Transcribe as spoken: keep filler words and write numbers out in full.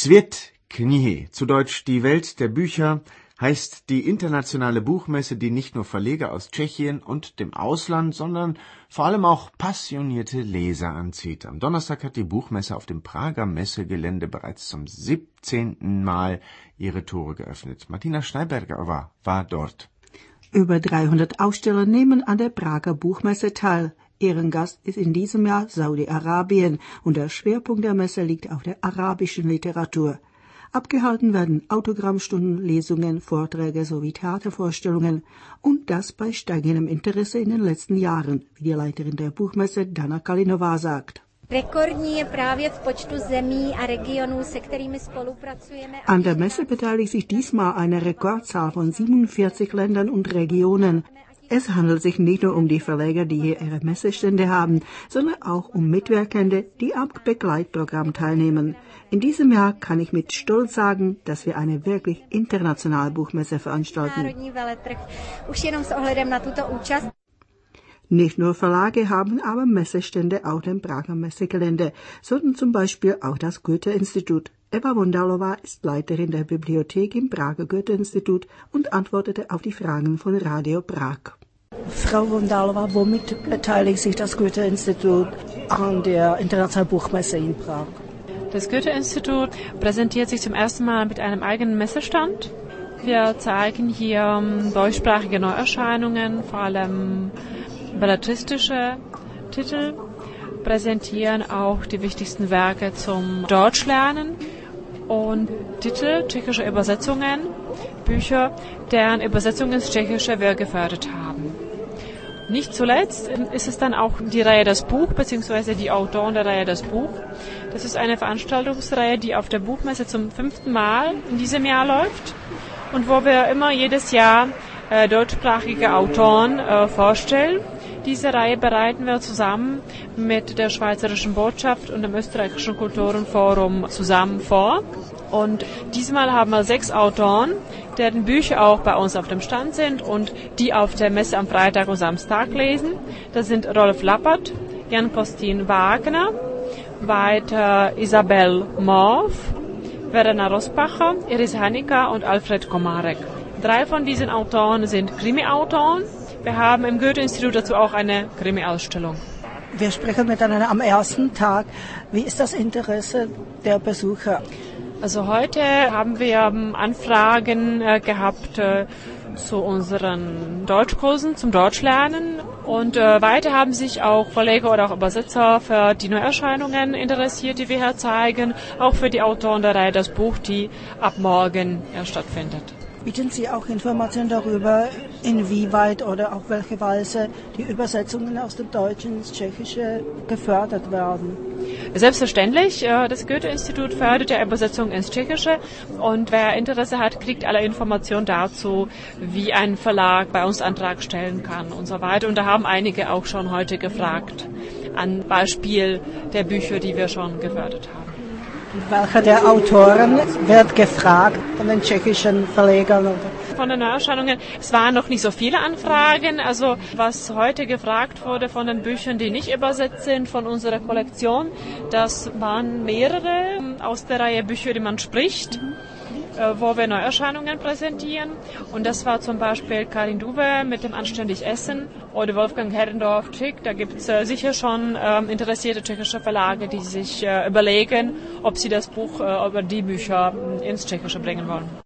Svět knihy, zu Deutsch die Welt der Bücher, heißt die internationale Buchmesse, die nicht nur Verleger aus Tschechien und dem Ausland, sondern vor allem auch passionierte Leser anzieht. Am Donnerstag hat die Buchmesse auf dem Prager Messegelände bereits zum siebzehnten Mal ihre Tore geöffnet. Martina Schneiberger war, war dort. Über dreihundert Aussteller nehmen an der Prager Buchmesse teil. Ehrengast ist in diesem Jahr Saudi-Arabien und der Schwerpunkt der Messe liegt auf der arabischen Literatur. Abgehalten werden Autogrammstunden, Lesungen, Vorträge sowie Theatervorstellungen und das bei steigendem Interesse in den letzten Jahren, wie die Leiterin der Buchmesse Dana Kalinová sagt. An der Messe beteiligt sich diesmal eine Rekordzahl von siebenundvierzig Ländern und Regionen. Es handelt sich nicht nur um die Verleger, die hier ihre Messestände haben, sondern auch um Mitwirkende, die am Begleitprogramm teilnehmen. In diesem Jahr kann ich mit Stolz sagen, dass wir eine wirklich internationale Buchmesse veranstalten. Nicht nur Verlage haben aber Messestände auf dem Prager Messegelände, sondern zum Beispiel auch das Goethe-Institut. Eva Vondalova ist Leiterin der Bibliothek im Prager Goethe-Institut und antwortete auf die Fragen von Radio Prag. Frau Vondalova, womit beteiligt sich das Goethe-Institut an der Internationalen Buchmesse in Prag? Das Goethe-Institut präsentiert sich zum ersten Mal mit einem eigenen Messestand. Wir zeigen hier deutschsprachige Neuerscheinungen, vor allem belletristische Titel, präsentieren auch die wichtigsten Werke zum Deutschlernen und Titel, tschechische Übersetzungen, Bücher, deren Übersetzung ins Tschechische wir gefördert haben. Nicht zuletzt ist es dann auch die Reihe Das Buch, beziehungsweise die Autoren der Reihe Das Buch. Das ist eine Veranstaltungsreihe, die auf der Buchmesse zum fünften Mal in diesem Jahr läuft und wo wir immer jedes Jahr äh, deutschsprachige Autoren äh, vorstellen. Diese Reihe bereiten wir zusammen mit der Schweizerischen Botschaft und dem Österreichischen Kulturenforum zusammen vor. Und diesmal haben wir sechs Autoren, deren Bücher auch bei uns auf dem Stand sind und die auf der Messe am Freitag und Samstag lesen. Das sind Rolf Lappert, Jan-Kostin Wagner, weiter Isabel Morf, Verena Rosbacher, Iris Hanika und Alfred Komarek. Drei von diesen Autoren sind Krimi-Autoren. Wir haben im Goethe-Institut dazu auch eine Krimi-Ausstellung. Wir sprechen miteinander am ersten Tag. Wie ist das Interesse der Besucher? Also heute haben wir Anfragen äh, gehabt äh, zu unseren Deutschkursen, zum Deutschlernen. Und äh, weiter haben sich auch Verleger oder auch Übersetzer für die Neuerscheinungen interessiert, die wir hier zeigen. Auch für die Autoren der Reihe Das Buch, die ab morgen ja, stattfindet. Bieten Sie auch Informationen darüber, inwieweit oder auf welche Weise die Übersetzungen aus dem Deutschen ins Tschechische gefördert werden? Selbstverständlich. Das Goethe-Institut fördert die Übersetzung ins Tschechische und wer Interesse hat, kriegt alle Informationen dazu, wie ein Verlag bei uns Antrag stellen kann und so weiter. Und da haben einige auch schon heute gefragt, an Beispiel der Bücher, die wir schon gefördert haben. Welcher der Autoren wird gefragt von den tschechischen Verlegern? Von den Neuerscheinungen, es waren noch nicht so viele Anfragen. Also was heute gefragt wurde von den Büchern, die nicht übersetzt sind von unserer Kollektion, das waren mehrere aus der Reihe Bücher, die man spricht, wo wir Neuerscheinungen präsentieren. Und das war zum Beispiel Karin Duwe mit dem Anständig Essen oder Wolfgang Herrendorf Tschick. Da gibt es äh, sicher schon ähm, interessierte tschechische Verlage, die sich äh, überlegen, ob sie das Buch äh, über die Bücher äh, ins Tschechische bringen wollen.